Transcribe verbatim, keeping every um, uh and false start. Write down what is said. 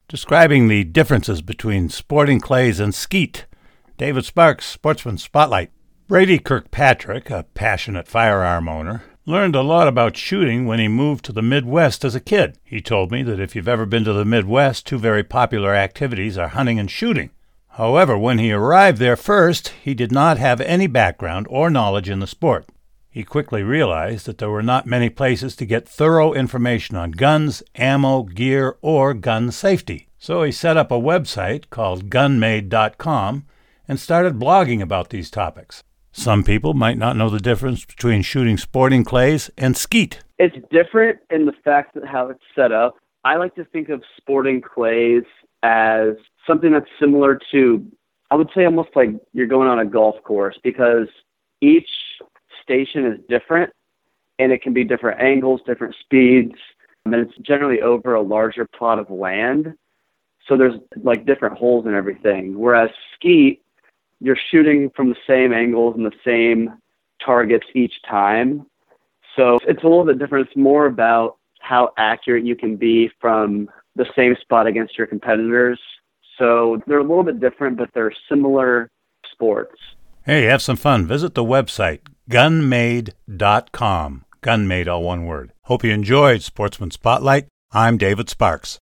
describing the differences between sporting clays and skeet. David Sparks, Sportsman Spotlight. Brady Kirkpatrick, a passionate firearm owner, learned a lot about shooting when he moved to the Midwest as a kid. He told me that if you've ever been to the Midwest, two very popular activities are hunting and shooting. However, when he arrived there first, he did not have any background or knowledge in the sport. He quickly realized that there were not many places to get thorough information on guns, ammo, gear, or gun safety. So he set up a website called gun made dot com and started blogging about these topics. Some people might not know the difference between shooting sporting clays and skeet. It's different in the fact that how it's set up. I like to think of sporting clays as something that's similar to, I would say almost like you're going on a golf course, because each station is different and it can be different angles, different speeds, and it's generally over a larger plot of land. So there's like different holes and everything. Whereas skeet, you're shooting from the same angles and the same targets each time. So it's a little bit different. It's more about how accurate you can be from the same spot against your competitors. So they're a little bit different, but they're similar sports. Hey, have some fun. Visit the website, gun made dot com. Gunmade, all one word. Hope you enjoyed Sportsman Spotlight. I'm David Sparks.